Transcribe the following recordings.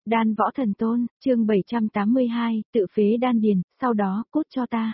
Đan võ thần tôn, chương 782, tự phế đan điền, sau đó cút cho ta.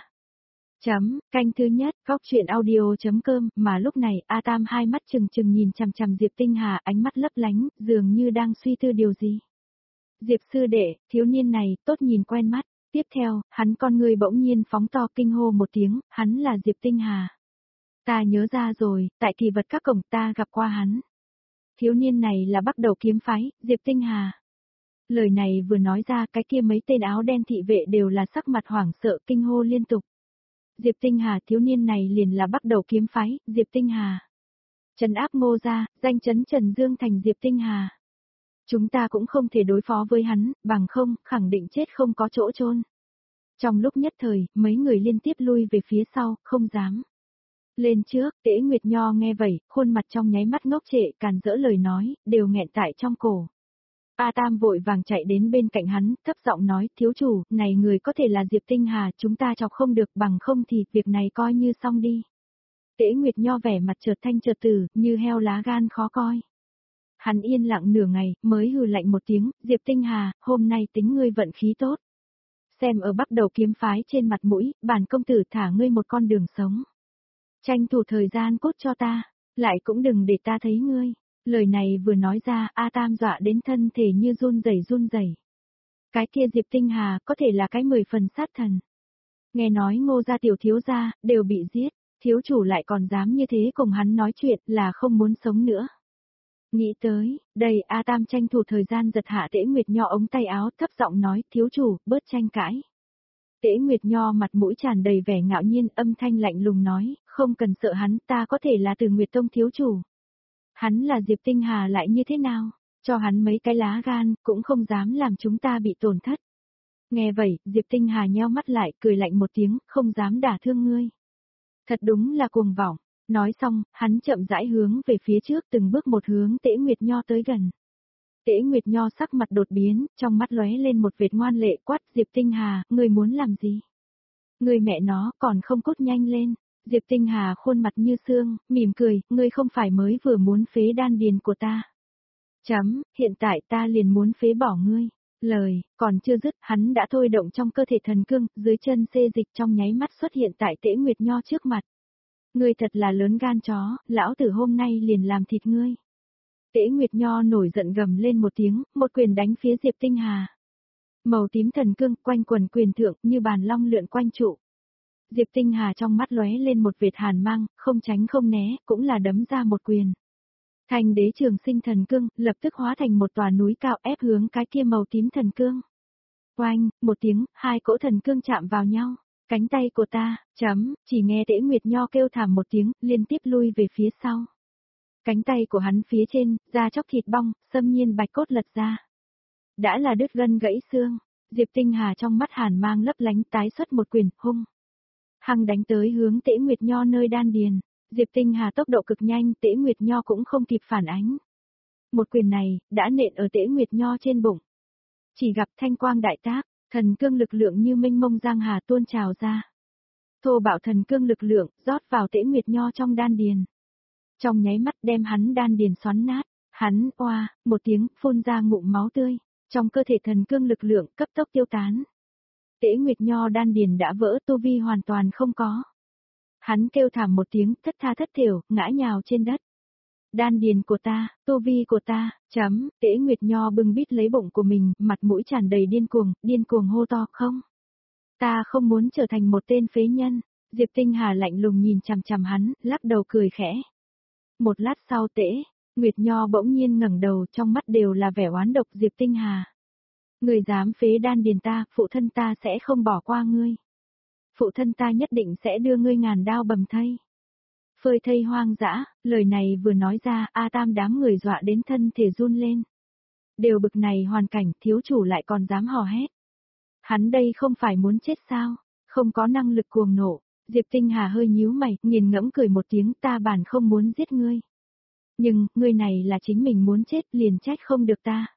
Canh thứ nhất, góc truyện audio.com, mà lúc này A Tam hai mắt trừng trừng nhìn chằm chằm Diệp Tinh Hà, ánh mắt lấp lánh, dường như đang suy tư điều gì. Diệp sư đệ, thiếu niên này, tốt nhìn quen mắt. Tiếp theo, hắn con người bỗng nhiên phóng to kinh hô một tiếng, hắn là Diệp Tinh Hà. Ta nhớ ra rồi, tại kỳ vật các cổng ta gặp qua hắn. Thiếu niên này là bắt đầu kiếm phái, Diệp Tinh Hà. Lời này vừa nói ra, cái kia mấy tên áo đen thị vệ đều là sắc mặt hoảng sợ kinh hô liên tục. Diệp Tinh Hà, thiếu niên này liền là bắt đầu kiếm phái, Diệp Tinh Hà. Trấn áp Ngô gia, danh chấn Trần Dương thành Diệp Tinh Hà. Chúng ta cũng không thể đối phó với hắn, bằng không, khẳng định chết không có chỗ chôn. Trong lúc nhất thời, mấy người liên tiếp lui về phía sau, không dám. Lên trước, Tế Nguyệt Nho nghe vậy, khuôn mặt trong nháy mắt ngốc trệ, càn rỡ lời nói, đều nghẹn tại trong cổ. A Tam vội vàng chạy đến bên cạnh hắn, thấp giọng nói, thiếu chủ, này người có thể là Diệp Tinh Hà, chúng ta chọc không được, bằng không thì, việc này coi như xong đi. Tế Nguyệt Nho vẻ mặt chợt thanh chợt tử, như heo lá gan khó coi. Hắn yên lặng nửa ngày, mới hừ lạnh một tiếng, Diệp Tinh Hà, hôm nay tính ngươi vận khí tốt. Xem ở bắt đầu kiếm phái trên mặt mũi, bản công tử thả ngươi một con đường sống. Tranh thủ thời gian cốt cho ta, lại cũng đừng để ta thấy ngươi. Lời này vừa nói ra, A Tam dọa đến thân thể như run rẩy. Cái kia Diệp Tinh Hà có thể là cái 10 phần sát thần. Nghe nói Ngô gia tiểu thiếu gia đều bị giết, thiếu chủ lại còn dám như thế cùng hắn nói chuyện là không muốn sống nữa. Nghĩ tới, đây A Tam tranh thủ thời gian giật hạ Tế Nguyệt Nho ống tay áo, thấp giọng nói, thiếu chủ, bớt tranh cãi. Tế Nguyệt Nho mặt mũi tràn đầy vẻ ngạo nhiên, âm thanh lạnh lùng nói, không cần sợ hắn, ta có thể là Từ Nguyệt Tông thiếu chủ. Hắn là Diệp Tinh Hà lại như thế nào? Cho hắn mấy cái lá gan, cũng không dám làm chúng ta bị tổn thất. Nghe vậy, Diệp Tinh Hà nheo mắt lại, cười lạnh một tiếng, không dám đả thương ngươi. Thật đúng là cuồng vọng. Nói xong, hắn chậm rãi hướng về phía trước, từng bước một hướng Tế Nguyệt Nho tới gần. Tế Nguyệt Nho sắc mặt đột biến, trong mắt lóe lên một vệt ngoan lệ, quát, Diệp Tinh Hà, ngươi muốn làm gì? Ngươi mẹ nó, còn không cốt nhanh lên. Diệp Tinh Hà khuôn mặt như xương, mỉm cười, ngươi không phải mới vừa muốn phế đan điền của ta. Hiện tại ta liền muốn phế bỏ ngươi. Lời, còn chưa dứt, hắn đã thôi động trong cơ thể thần cương, dưới chân xê dịch trong nháy mắt xuất hiện tại Tế Nguyệt Nho trước mặt. Ngươi thật là lớn gan chó, lão tử hôm nay liền làm thịt ngươi. Tế Nguyệt Nho nổi giận gầm lên một tiếng, một quyền đánh phía Diệp Tinh Hà. Màu tím thần cương quanh quần quyền thượng như bàn long lượn quanh trụ. Diệp Tinh Hà trong mắt lóe lên một vệt hàn mang, không tránh không né, cũng là đấm ra một quyền. Thành đế trường sinh thần cương, lập tức hóa thành một tòa núi cao ép hướng cái kia màu tím thần cương. Oanh, một tiếng, hai cỗ thần cương chạm vào nhau. Cánh tay của ta, chỉ nghe Tế Nguyệt Nho kêu thảm một tiếng, liên tiếp lui về phía sau. Cánh tay của hắn phía trên, da chóc thịt bong, xâm nhiên bạch cốt lật ra. Đã là đứt gân gãy xương, Diệp Tinh Hà trong mắt hàn mang lấp lánh tái xuất một quyền, hung. Hằng đánh tới hướng Tế Nguyệt Nho nơi đan điền. Diệp Tinh Hà tốc độ cực nhanh, Tế Nguyệt Nho cũng không kịp phản ánh. Một quyền này, đã nện ở Tế Nguyệt Nho trên bụng. Chỉ gặp thanh quang đại tác, thần cương lực lượng như mênh mông giang hà tuôn trào ra. Thô bạo thần cương lực lượng, rót vào Tế Nguyệt Nho trong đan điền. Trong nháy mắt đem hắn đan điền xoắn nát, hắn, oa, một tiếng, phun ra ngụm máu tươi. Trong cơ thể thần cương lực lượng, cấp tốc tiêu tán. Tế Nguyệt Nho đan điền đã vỡ, tu vi hoàn toàn không có. Hắn kêu thảm một tiếng, thất tha thất thểu, ngã nhào trên đất. Đan điền của ta, tu vi của ta, Tế Nguyệt Nho bưng bít lấy bụng của mình, mặt mũi tràn đầy điên cuồng hô to, không. Ta không muốn trở thành một tên phế nhân. Diệp Tinh Hà lạnh lùng nhìn chằm chằm hắn, lắc đầu cười khẽ. Một lát sau Tế Nguyệt Nho bỗng nhiên ngẩng đầu, trong mắt đều là vẻ oán độc. Diệp Tinh Hà, người dám phế đan điền ta, phụ thân ta sẽ không bỏ qua ngươi. Phụ thân ta nhất định sẽ đưa ngươi ngàn đao bầm thây. Phơi thây hoang dã, lời này vừa nói ra, A Tam đám người dọa đến thân thể run lên. Đều bực này hoàn cảnh, thiếu chủ lại còn dám hò hét. Hắn đây không phải muốn chết sao, không có năng lực cuồng nộ. Diệp Tinh Hà hơi nhíu mày, nghiền ngẫm cười một tiếng, ta bản không muốn giết ngươi. Nhưng, ngươi này là chính mình muốn chết, liền trách không được ta.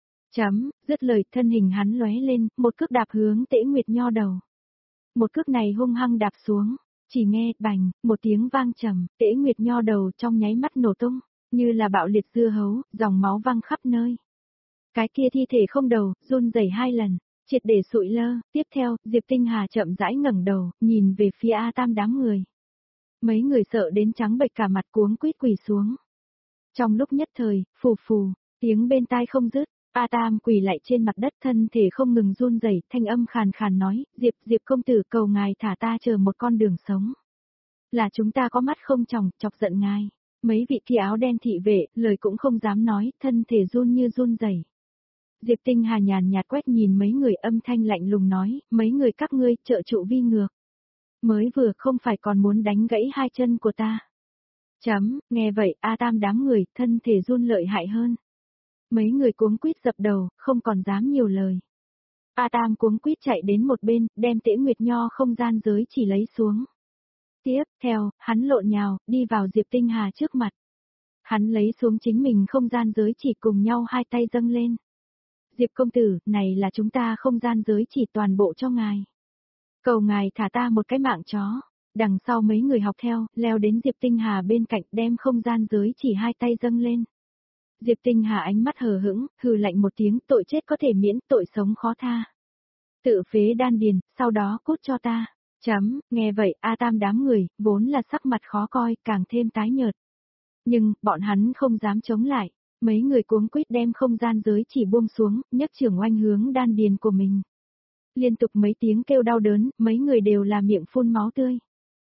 Dứt lời, thân hình hắn lóe lên, một cước đạp hướng Tế Nguyệt Nho đầu. Một cước này hung hăng đạp xuống, chỉ nghe, bành, một tiếng vang trầm, Tế Nguyệt Nho đầu trong nháy mắt nổ tung, như là bạo liệt dưa hấu, dòng máu văng khắp nơi. Cái kia thi thể không đầu, run rẩy 2 lần, triệt để sụi lơ, tiếp theo, Diệp Tinh Hà chậm rãi ngẩng đầu, nhìn về phía A Tam đám người. Mấy người sợ đến trắng bệch cả mặt cuống quýt quỳ xuống. Trong lúc nhất thời, phù phù, tiếng bên tai không dứt, A Tam quỳ lại trên mặt đất thân thể không ngừng run rẩy, thanh âm khàn khàn nói, Diệp công tử cầu ngài thả ta chờ một con đường sống. Là chúng ta có mắt không tròng, chọc giận ngài. Mấy vị kia áo đen thị vệ, lời cũng không dám nói, thân thể run như run rẩy. Diệp Tinh Hà nhàn nhạt quét nhìn mấy người âm thanh lạnh lùng nói, mấy người các ngươi trợ trụ vi ngược. Mới vừa không phải còn muốn đánh gãy 2 chân của ta. Nghe vậy A Tam đám người, thân thể run lợi hại hơn. Mấy người cuống quýt dập đầu, không còn dám nhiều lời. A Tam cuống quýt chạy đến một bên, đem Tễ Nguyệt Nho không gian giới chỉ lấy xuống. Tiếp theo, hắn lộn nhào, đi vào Diệp Tinh Hà trước mặt. Hắn lấy xuống chính mình không gian giới chỉ cùng nhau 2 tay dâng lên. Diệp công tử, này là chúng ta không gian giới chỉ toàn bộ cho ngài. Cầu ngài thả ta một cái mạng chó. Đằng sau mấy người học theo, leo đến Diệp Tinh Hà bên cạnh đem không gian giới chỉ 2 tay dâng lên. Diệp Tinh Hà ánh mắt hờ hững, hừ lạnh một tiếng, tội chết có thể miễn, tội sống khó tha. Tự phế đan điền, sau đó cút cho ta. Nghe vậy, A Tam đám người, vốn là sắc mặt khó coi, càng thêm tái nhợt. Nhưng, bọn hắn không dám chống lại. Mấy người cuống quýt đem không gian giới chỉ buông xuống, nhấc trưởng oanh hướng đan điền của mình. Liên tục mấy tiếng kêu đau đớn, mấy người đều là miệng phun máu tươi.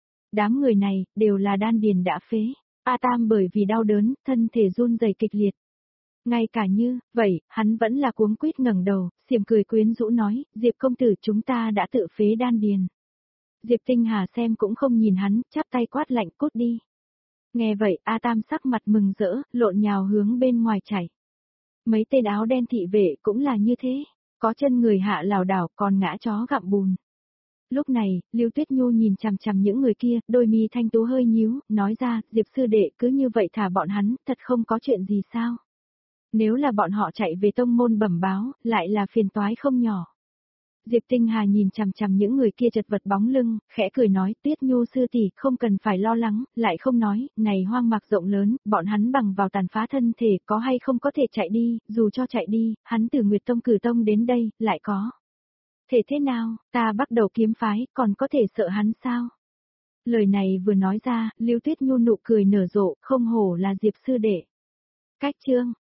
Đám người này, đều là đan điền đã phế. A Tam bởi vì đau đớn, thân thể run rẩy kịch liệt. Ngay cả như, vậy, hắn vẫn là cuống quýt ngẩng đầu, xiềm cười quyến rũ nói, Diệp công tử chúng ta đã tự phế đan điền. Diệp Tinh Hà xem cũng không nhìn hắn, chắp tay quát lạnh cút đi. Nghe vậy, A Tam sắc mặt mừng rỡ, lộn nhào hướng bên ngoài chảy. Mấy tên áo đen thị vệ cũng là như thế, có chân người hạ lảo đảo còn ngã chó gặm bùn. Lúc này, Lưu Tuyết Nhu nhìn chằm chằm những người kia, đôi mi thanh tú hơi nhíu, nói ra, Diệp sư đệ cứ như vậy thả bọn hắn, thật không có chuyện gì sao? Nếu là bọn họ chạy về tông môn bẩm báo, lại là phiền toái không nhỏ. Diệp Tinh Hà nhìn chằm chằm những người kia chật vật bóng lưng, khẽ cười nói, Tuyết Nhu sư tỷ không cần phải lo lắng, lại không nói, này hoang mạc rộng lớn, bọn hắn bằng vào tàn phá thân thể có hay không có thể chạy đi, dù cho chạy đi, hắn từ Nguyệt Tông Cử Tông đến đây, lại có. Thể thế nào, ta bắt đầu kiếm phái, còn có thể sợ hắn sao? Lời này vừa nói ra, Lưu Tuyết Nhu nụ cười nở rộ, không hổ là Diệp sư đệ. Cách chương